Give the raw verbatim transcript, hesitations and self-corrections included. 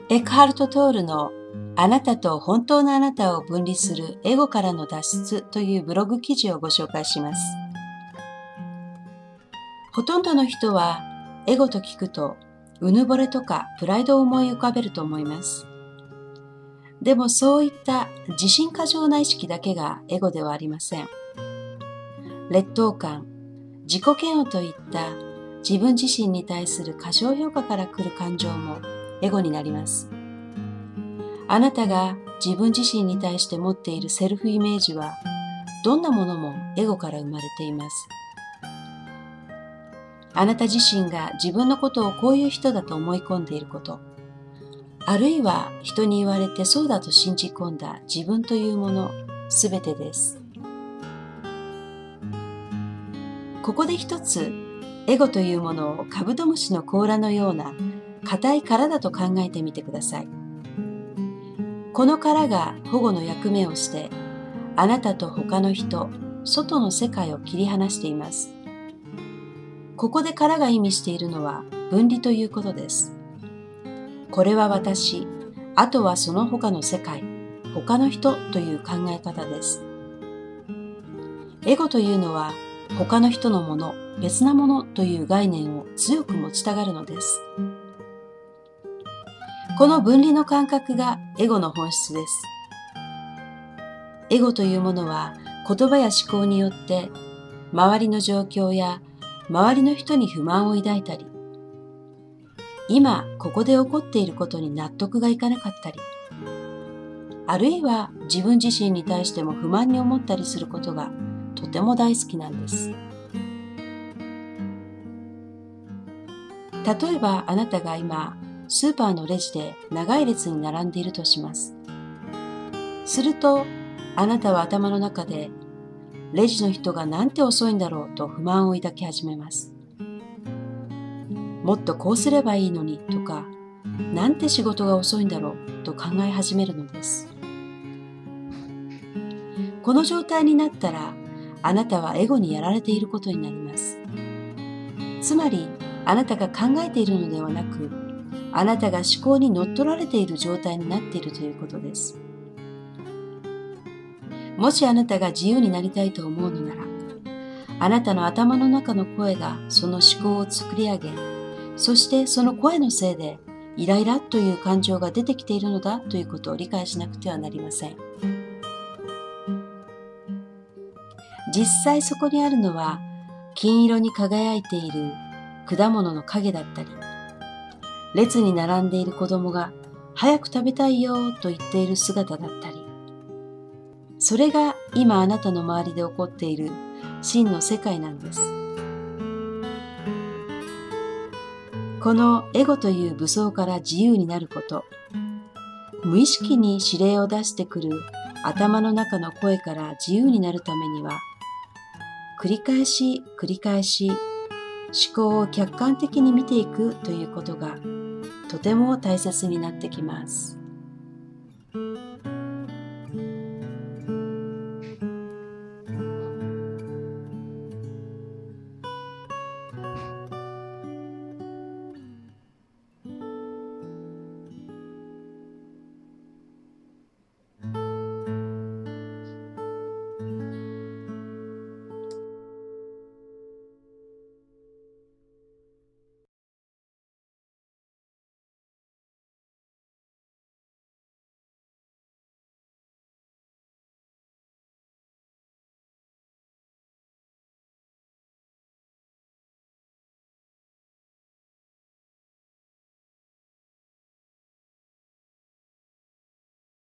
エクハルト・トールのあなたと本当のあなたを分離するエゴからの脱出というブログ記事をご紹介します。ほとんどの人はエゴと聞くとうぬぼれとかプライドを思い浮かべると思います。でもそういった自信過剰な意識だけがエゴではありません。劣等感、自己嫌悪といった自分自身に対する過小評価から来る感情もエゴになります。あなたが自分自身に対して持っているセルフイメージはどんなものもエゴから生まれています。あなた自身が自分のことをこういう人だと思い込んでいること、あるいは人に言われてそうだと信じ込んだ自分というものすべてです。ここで一つ、エゴというものをカブトムシの甲羅のような硬い殻だと考えてみてください。この殻が保護の役目をして、あなたと他の人、外の世界を切り離しています。ここで殻が意味しているのは分離ということです。これは私、あとはその他の世界、他の人という考え方です。エゴというのは他の人のもの、別なものという概念を強く持ちたがるのです。この分離の感覚がエゴの本質です。エゴというものは言葉や思考によって周りの状況や周りの人に不満を抱いたり、今ここで起こっていることに納得がいかなかったり、あるいは自分自身に対しても不満に思ったりすることがとても大好きなんです。例えばあなたが今スーパーのレジで長い列に並んでいるとします。するとあなたは頭の中でレジの人がなんて遅いんだろうと不満を抱き始めます。もっとこうすればいいのにとか、なんて仕事が遅いんだろうと考え始めるのです。この状態になったらあなたはエゴにやられていることになります。つまりあなたが考えているのではなく、あなたが思考に乗っ取られている状態になっているということです。もしあなたが自由になりたいと思うのなら、あなたの頭の中の声がその思考を作り上げ、そしてその声のせいでイライラという感情が出てきているのだということを理解しなくてはなりません。実際そこにあるのは金色に輝いている果物の影だったり、列に並んでいる子供が早く食べたいよと言っている姿だったり、それが今あなたの周りで起こっている真の世界なんです。このエゴという武装から自由になること、無意識に指令を出してくる頭の中の声から自由になるためには、繰り返し繰り返し思考を客観的に見ていくということがとても大切になってきます。